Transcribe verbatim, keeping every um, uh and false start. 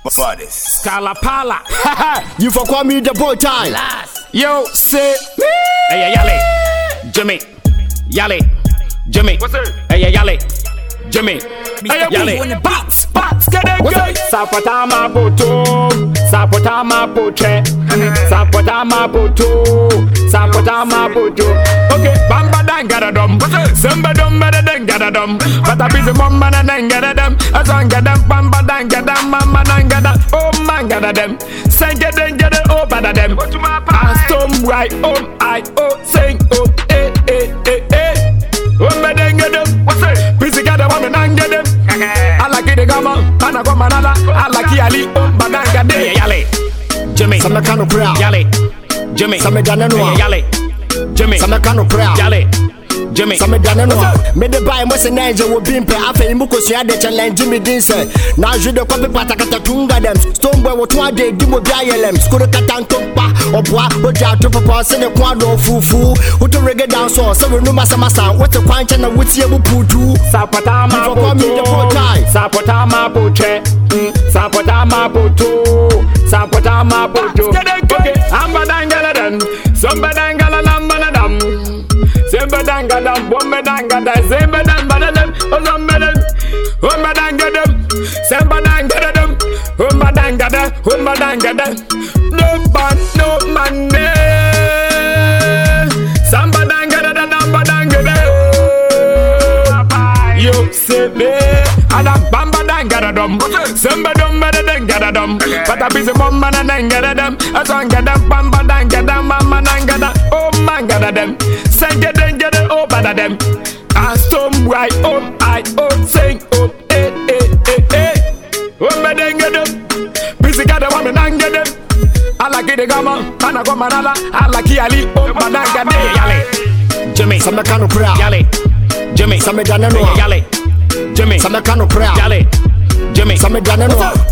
Bodies. Scalapala. You for call me the boy time. Yo, say. Hey, Yale. Jimmy. Yale. Jimmy. What's it? Hey, Yale. Jimmy. Hey, Yale. Bats, bats, get it, What's it? Sapotama Boto. Sapotama Poche. Sapotama Boto. Sapotama Boto. Okay, Bamba Dangada dum. Samba dum better than Gada dum. But I be the mama and then get them. As I get them, Bamba Dangada, Mama Dangada. Oh, man, gather them. Sing it, then get it over them. I stomp right, oh, I, oh, sing, oh, eh, eh, eh, eh. Oh, me then get them. What's it? Busy gather woman and get them. I like it, the gamma, and I go manala. I like Ali, oh, Badanga, de Yale. Jimmy, Some kind of crowd. Yale. Jimmy, Some Danano. Yale. Jimmy, Some kind of crowd. Yale. Jimmy, Some Danano. Made the buy most an angel will be in pay after Mukosia de challenge Jimmy Dinson. Now you the copy patakata tunga them. Stoneboy what one day Dimo Dialem. Skoro Katantopa or Bois, but you have to propose in a quadro fufu. Who to reggae down so so we know Massamasa. What's a quanch and a witty putu? Sapotama Boto. Sapotama Poche. Sapotama Boto. Sapotama Boto. Okay, I'm Badangaladan. Somebadangala Lambanadam. Zembadangada, Bombadangada, Zembadambadam, Ozambadam, Umbadangada, Zembadangada, Umbadangada, Umbadangada, no man, no man, Sambadangada, Nambadangada, you say me, and I'm Bambadangada, Zembadum, Badangada, but I be the woman and then get them, as I get them, Bambadangada, Mamma Dangada, oh man, gather them. Sing it and get it over them. I stomp right on, I oh sing oh eh eh eh eh. Oh me then get them. Busy gather woman and get them. I like it the gamma, and I go manala. I like Ali oh Badanga de Yale. Jimmy, Some kind of crowd. Yale. Jimmy, Some Danano. Yale. Jimmy, Some kind of crowd. Yale. Jimmy, Some Danano.